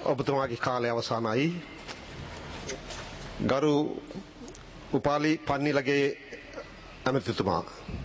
ඔබතුමාගේ කාලය අවසానයි. ගරු උපාලි පන්නිලගේ ඇමතිතුමා.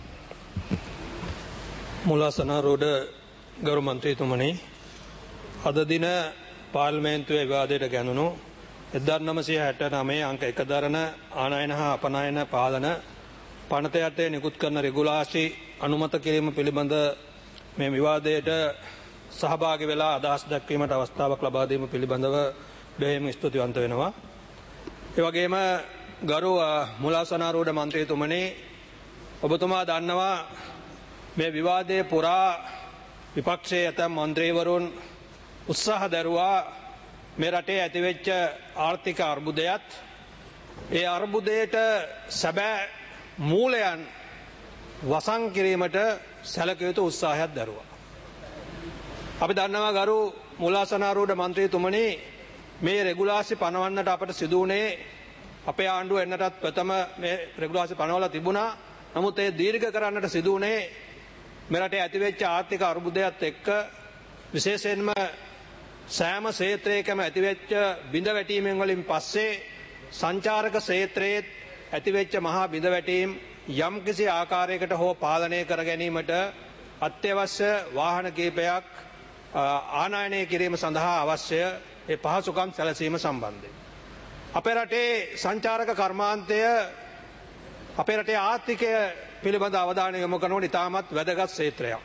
මුලාසනාරෝඩ ගරු මන්ත්‍රීතුමනි, අද දින පාර්ලිමේන්තුවේ විවාදයට ගැනුණු 1969 අංක 1 දරන ආනයන හා අපනයන පාලන පනත යටතේ නිකුත් කරන රෙගුලාසි අනුමත කිරීම පිළිබඳ මේ විවාදයට සහභාගී වෙලා අදහස් දක්වීමට අවස්ථාවක් ලබා දීම පිළිබඳව බෙහෙම ස්තුතිවන්ත වෙනවා. ඒ වගේම ගරු මුලාසනාරෝඩ මන්ත්‍රීතුමනි, ඔබතුමා දන්නවා මේ විවාදයේ පුරා විපක්ෂයේ ඇතැම් මන්ත්‍රීවරුන් උත්සාහ දරුවා මේ රටේ ඇතිවෙච්ච ආර්ථික අර්බුදයත් ඒ අර්බුදයට සැබෑ මූලයන් වසන් කිරීමට සැලකිය යුතු උත්සාහයක් දරුවා. අපි දන්නවා ගරු මුලාසනාරෝඩ මන්ත්‍රීතුමනි, මේ රෙගුලාසි පනවන්නට අපට සිදු වුණේ අපේ ආණ්ඩුව එන්නටත් ප්‍රථම මේ රෙගුලාසි පනවලා තිබුණා. නමුත් ඒ දීර්ඝ කරන්නට සිදු වුණේ මේ රටේ ඇතිවෙච්ච ආර්ථික අර්බුදයත් එක්ක විශේෂයෙන්ම සෑම ක්ෂේත්‍රයකම ඇතිවෙච්ච බිඳ වැටීමෙන් වලින් පස්සේ සංචාරක ක්ෂේත්‍රයේ ඇතිවෙච්ච මහා බිඳ වැටීම් යම් කිසි ආකාරයකට හෝ පාලනය කර ගැනීමට අත්‍යවශ්‍ය වාහන කීපයක් ආනයනය කිරීම සඳහා අවශ්‍ය ඒ පහසුකම් සැලසීම සම්බන්ධයෙන් අපේ රටේ සංචාරක කර්මාන්තය අපේ රටේ ආර්ථිකය පිළිබඳ අවධානය යොමු කරනකොට ඉතාමත් වැදගත් ක්ෂේත්‍රයක්.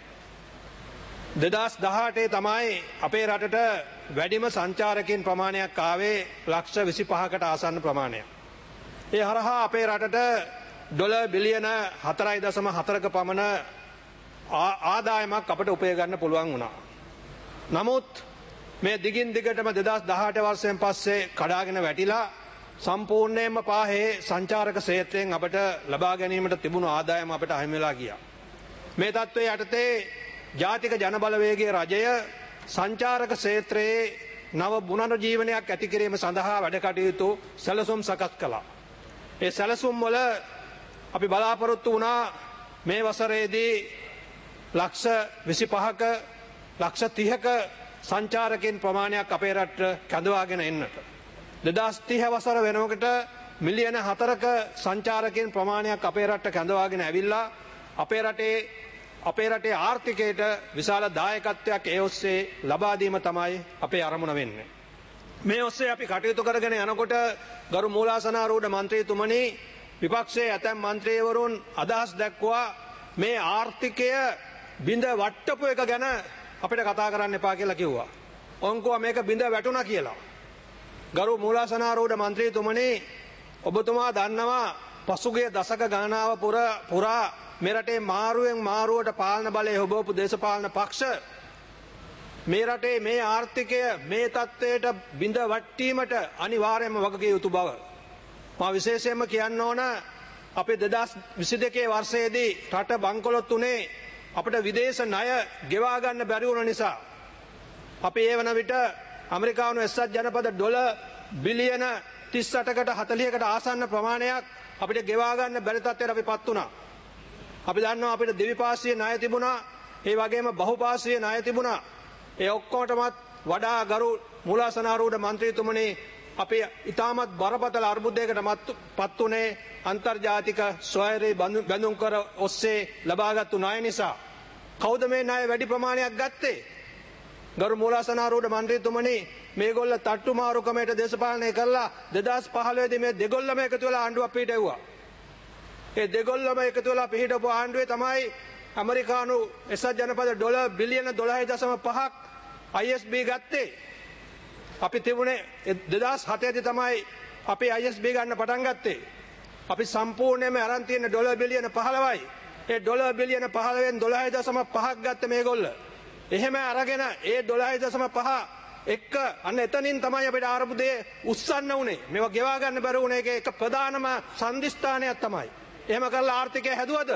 2018 තමයි අපේ රටට වැඩිම සංචාරකයන් ප්‍රමාණයක් ආවේ ලක්ෂ 25කට ආසන්න ප්‍රමාණයක්. ඒ හරහා අපේ රටට ඩොලර් බිලියන 4.4ක පමණ ආදායමක් අපට උපය ගන්න පුළුවන් වුණා. නමුත් මේ දිගින් දිගටම 2018 වර්ෂයෙන් පස්සේ කඩාගෙන වැටිලා සම්පූර්ණයෙන්ම පාහේ සංචාරක ක්ෂේත්‍රයෙන් අපට ලබා ගැනීමට තිබුණු ආදායම අපට අහිමි වෙලා ගියා. මේ තත්ත්වයේ යටතේ ජාතික ජනබලවේගයේ රජය සංචාරක ක්ෂේත්‍රයේ නව පුනරුජීවනයක් ඇති කිරීම සඳහා වැඩ කටයුතු සැලසුම් සකස් කළා. ඒ සැලසුම් වල අපි බලාපොරොත්තු වුණා මේ වසරේදී ලක්ෂ 25ක ලක්ෂ 30ක සංචාරකයන් ප්‍රමාණයක් අපේ රටට කැඳවාගෙන එන්නට. 2030 වසර වෙනකොට මිලියන 4ක සංචාරකයන් ප්‍රමාණයක් අපේ රටට කැඳවාගෙන ඇවිල්ලා අපේ රටේ ආර්ථිකයට විශාල දායකත්වයක් ඒ ඔස්සේ ලබා දීම තමයි අපේ අරමුණ වෙන්නේ. මේ ඔස්සේ අපි කටයුතු කරගෙන යනකොට ගරු මූලාසනාරූඪ මන්ත්‍රීතුමනි, විපක්ෂයේ ඇතැම් මන්ත්‍රීවරුන් අදහස් දැක්වුවා මේ ආර්ථිකය බිඳ වට්ටපු එක ගැන අපිට කතා කරන්න එපා කියලා කිව්වා. ඔන්කුවා මේක බිඳ වැටුණා කියලා. ගරු මූලාසනාරූඪ මන්ත්‍රීතුමනි, ඔබතුමා දන්නවා පසුගිය දශක ගණනාව පුරා මේ රටේ මාරුවෙන් මාරුවට පාලන බලය හොබවපු දේශපාලන පක්ෂ මේ රටේ මේ ආර්ථිකය මේ තත්ත්වයට බිඳ වට්ටීමට අනිවාර්යයෙන්ම වගකිය යුතු බව මා විශේෂයෙන්ම කියන්න ඕන. අපේ 2022 වර්ෂයේදී රට බංකොලොත් උනේ අපිට විදේශ ණය ගෙවා ගන්න බැරි වුණ නිසා. අපි ඒ වන විට ඇමරිකානු එක්සත් ජනපද ඩොලර් බිලියන 38කට 40කට ආසන්න ප්‍රමාණයක් අපිට ගෙවා ගන්න බැරි තත්ත්වයට අපිපත් වුණා. අපි දන්නවා අපිට දෙවිපාර්ශ්වීය ණය තිබුණා, ඒ වගේම බහුපාර්ශ්වීය ණය තිබුණා. ඒ ඔක්කොටමත් වඩා ගරු මූලාසනාරූඪ මන්ත්‍රීතුමනි, අපි ඉතාමත් බරපතල අර්බුදයකට පත් වුණේ අන්තර්ජාතික ස්වෛරී බැඳුම් කර ඔස්සේ ලබාගත්තු ණය නිසා. කවුද මේ ණය වැඩි ප්‍රමාණයක් ගත්තේ? ගරු මූලාසනාරූඪ මන්ත්‍රීතුමනි, මේගොල්ල තට්ටු මාරු ක්‍රමයට දේශපාලනය කරලා 2015 දී මේ දෙගොල්ලම එකතු වෙලා ආණ්ඩුවක් පිහිටෙව්වා. ඒ දෙගොල්ලම එකතු වෙලා පිහිටපු ආණ්ඩුවේ තමයි ඇමරිකානු එක්සත් ජනපද ඩොලර් බිලියන 12.5ක් ISB ගත්තේ. අපි තිබුණේ 2007 දී තමයි අපි ISB ගන්න පටන් ගත්තේ. අපි සම්පූර්ණයෙන්ම අරන් තියෙන ඩොලර් බිලියන 15යි. ඒ ඩොලර් බිලියන 15න් 12.5ක් ගත්ත මේගොල්ල. එහෙම අරගෙන ඒ 12.5 එක්ක අන්න එතනින් තමයි අපිට ආරම්භයේ උස්සන්න උනේ. මේවා ගෙවා ගන්න බැරි උනේ එක ප්‍රධානම සම්දිස්ථානයක් තමයි. එහෙම කරලා ආර්ථිකය හැදුවද?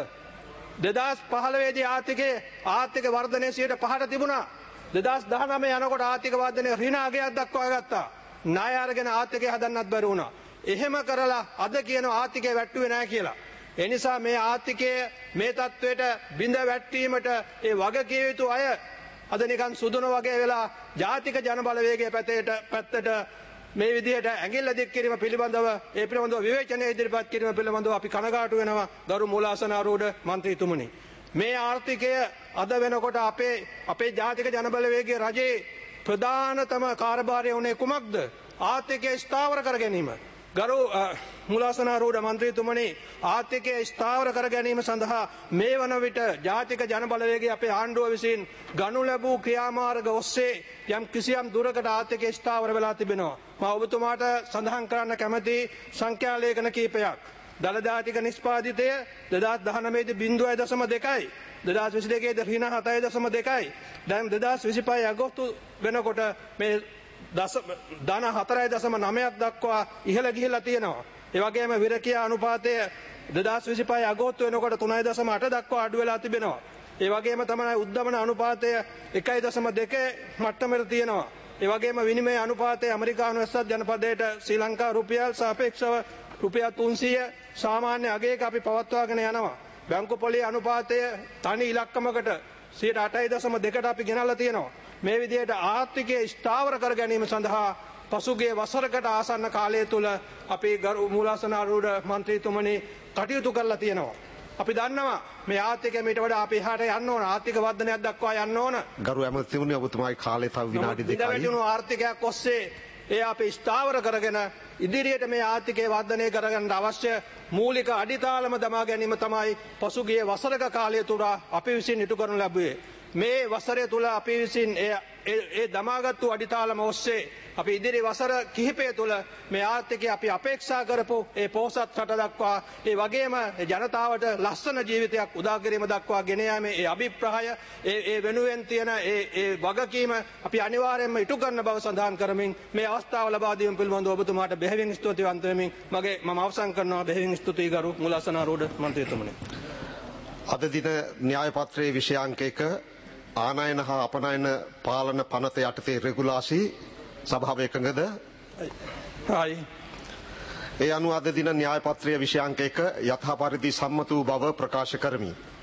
2015 දී ආර්ථික වර්ධනය 5% තිබුණා. 2019 යනකොට ආර්ථික වර්ධනය ඍණාගයක් දක්වා ගත්තා. ණය අරගෙන ආර්ථිකය හදන්නත් බැරි වුණා. එහෙම කරලා අද කියන ආර්ථිකය වැට්ටුවේ නැහැ කියලා. ඒ නිසා මේ ආර්ථිකය මේ තත්වයට බිඳ වැටීමට ඒ වගකිය යුතු අය අද නිකන් සුදුන වගේ වෙලා ජාතික ජනබලවේගයේ පැත්තට මේ විදිහට ඇඟිල්ල දික් කිරීම පිළිබඳව ඒ පිළිබඳව විවේචනය ඉදිරිපත් කිරීම පිළිබඳව අපි කනගාටු වෙනවා ගරු මූලාසනාරූඪ මන්ත්‍රීතුමනි. මේ ආර්ථිකය අද වෙනකොට අපේ ජාතික ජනබලවේගයේ රජයේ ප්‍රධානතම කාර්යභාරය වුණේ කුමක්ද? ආර්ථිකය ස්ථාවර කර ගැනීම. ගරු මූලාසනාරූඪ මන්ත්‍රීතුමනි, ආර්ථිකය ස්ථාවර කර ගැනීම සඳහා මේ වන විට ජාතික ජනබලවේගයේ අපේ ආණ්ඩුව විසින් ගනු ලැබූ ක්‍රියාමාර්ග ඔස්සේ යම් කිසියම් දුරකට ආර්ථිකය ස්ථාවර වෙලා තිබෙනවා. මම ඔබතුමාට සඳහන් කරන්න කැමති සංඛ්‍යා ලේඛන කිහිපයක්. දළදාතික නිෂ්පාදිතය 2019 දී 0.2යි, 2022 දී 7.2යි, දැන් 2025 අගෝස්තු වෙනකොට මේ ධන 4.9ක් දක්වා ඉහළ ගිහිලා තියෙනවා. ඒ වගේම විරකියා අනුපාතය 2025 අගෝස්තු වෙනකොට 3.8 දක්වා අඩු වෙලා තිබෙනවා. ඒ වගේම තමයි උද්දමන අනුපාතය 1.2 මට්ටමට තියෙනවා. ඒ වගේම විනිමය අනුපාතය ඇමරිකානු එක්සත් ජනපදයට ශ්‍රී ලංකා රුපියල් සාපේක්ෂව රුපියල් 300 සාමාන්‍ය අගයක අපි පවත්වාගෙන යනවා. බැංකු පොලිය අනුපාතය තනි ඉලක්කමකට 8.2ට අපි ගෙනල්ලා තියෙනවා. මේ විදිහට ආර්ථිකය ස්ථාවර කර ගැනීම සඳහා පසුගිය වසරකට ආසන්න කාලය තුල අපි ගරු මූලාසනාරූඪ මන්ත්‍රීතුමනි කටයුතු කරලා තියෙනවා. අපි දන්නවා මේ ආර්ථිකය මීට වඩා අපි එහාට යන්න ඕන, ආර්ථික වර්ධනයක් දක්වා යන්න ඕන. ගරු ඇමතිතුමනි ඔබතුමාගේ කාලය තව විනාඩි 2යි. දිගවැඩුණු ආර්ථිකයක් ඔස්සේ ඒ අපි ස්ථාවර කරගෙන ඉදිරියට මේ ආර්ථිකය වර්ධනය කරගන්න අවශ්‍ය මූලික අඩිතාලම දමා ගැනීම තමයි පසුගිය වසරක කාලය තුල අපි විසින් ඉටු කරනු ලැබුවේ. මේ වසරය තුල අපි විසින් ඒ දමාගත්තු අඩිතාලම ඔස්සේ අපි ඉදිරි වසර කිහිපය තුල මේ ආර්ථිකය අපි අපේක්ෂා කරපු ඒ පොහොසත් රට දක්වා ඒ වගේම ජනතාවට ලස්සන ජීවිතයක් උදා කිරීම දක්වා ගෙන යාමේ ඒ අභිප්‍රාය ඒ වෙනුවෙන් තියෙන ඒ වගකීම අපි අනිවාර්යයෙන්ම ඉටු කරන බව සඳහන් කරමින් මේ අවස්ථාව ලබා දීම පිළිබඳව ඔබතුමාට බෙහෙවින් ස්තුතිවන්ත වෙමින් මම අවසන් කරනවා. බෙහෙවින් ස්තුතියි ගරු මූලාසනාරූඪ මන්ත්‍රීතුමනි. අද දින න්‍යාය පත්‍රයේ විෂයාංක 1 ආනයන හා අපනයන පාලන පනත යටතේ රෙගුලාසි සභාව එකඟද? හායි. ඒ අනුව අද දින න්‍යාය පත්‍රයේ විෂයාංක 1 යථා පරිදි සම්මත වූ බව ප්‍රකාශ කරමි.